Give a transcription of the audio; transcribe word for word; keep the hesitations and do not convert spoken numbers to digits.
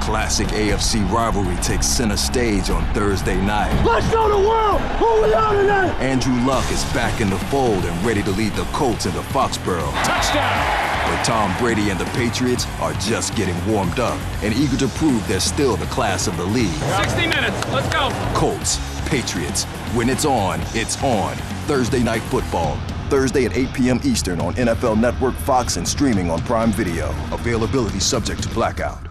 classic A F C rivalry takes center stage on Thursday night. Let's show the world who we are tonight! Andrew Luck is back in the fold and ready to lead the Colts into Foxborough. Touchdown! But Tom Brady and the Patriots are just getting warmed up and eager to prove they're still the class of the league. sixty minutes, let's go! Colts, Patriots, when it's on, it's on. Thursday Night Football. Thursday at eight p m Eastern on N F L Network, Fox, and streaming on Prime Video. Availability subject to blackout.